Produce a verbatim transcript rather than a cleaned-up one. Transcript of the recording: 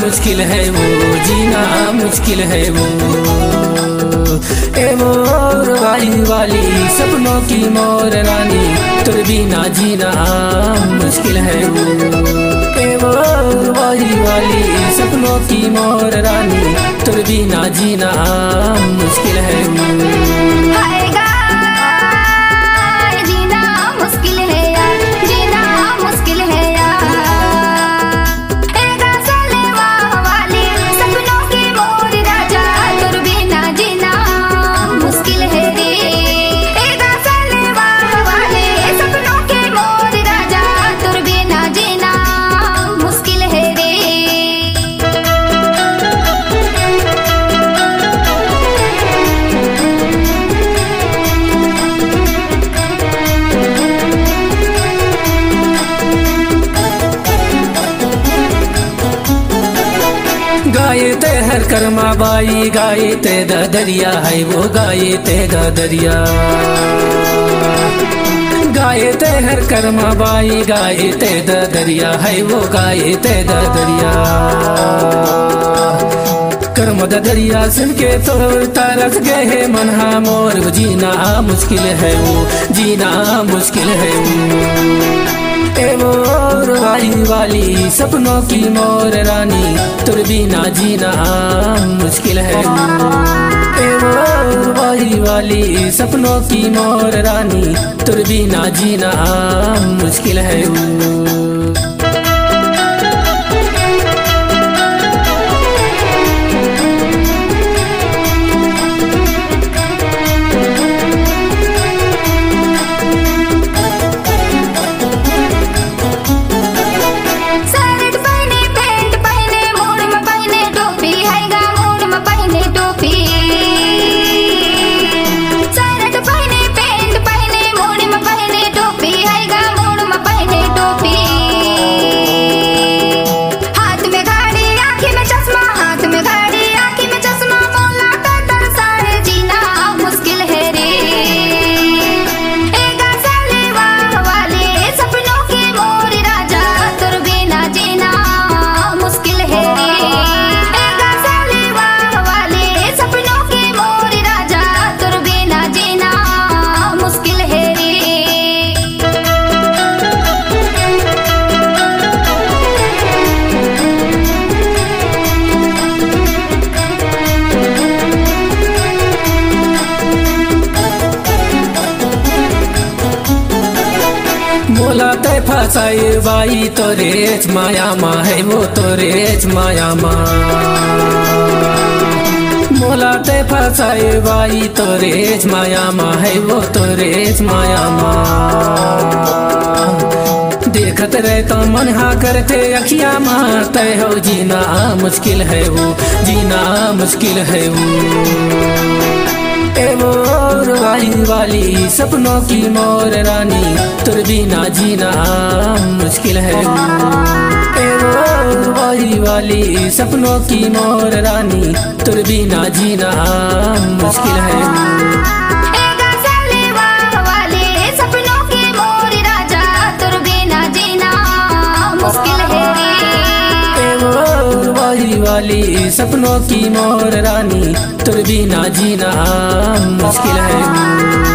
मुश्किल है वो, जीना मुश्किल है वो। ए मोर वाली वाली सपनों की मोर रानी, तुर बिना जीना मुश्किल है वो। ए मोर वाली वाली सपनों की मोर रानी, तुर बिना जीना मुश्किल है वो। गाये ते हर कर्मा बाई, गाये ते दरिया है वो, गाये ते दरिया। गाये ते हर कर्मा बाई, गाये ते दरिया है वो, गाये ते दरिया। कर्म दरिया सुन के तो तरस गए मनहा मोर, जीना मुश्किल है वो, जीना मुश्किल है वो। ए मोर वाली वाली सपनों की मोर रानी, तुर बिना जीना मुश्किल है वो। ए मोर वाली वाली सपनों की मोर रानी, तुर बिना जीना मुश्किल है वो। मोला ते फसाए बाई तोरेच माया मा है वो, तोरेच माया मा। मोला ते फसाए बाई तोरेच माया मा है वो, तोरेच माया मा। देखत रहे तो मन हा करते अखिया मारते हो, जीना मुश्किल है वो, जीना मुश्किल है वो। ए मोर वाली वाली सपनों की मोर रानी, तुर बिना जीना मुश्किल है वो। ए मोर वाली वाली सपनों की मोर रानी, तुर बिना जीना मुश्किल है वो। वाली सपनों की मोर रानी, तुर बिना जीना मुश्किल है।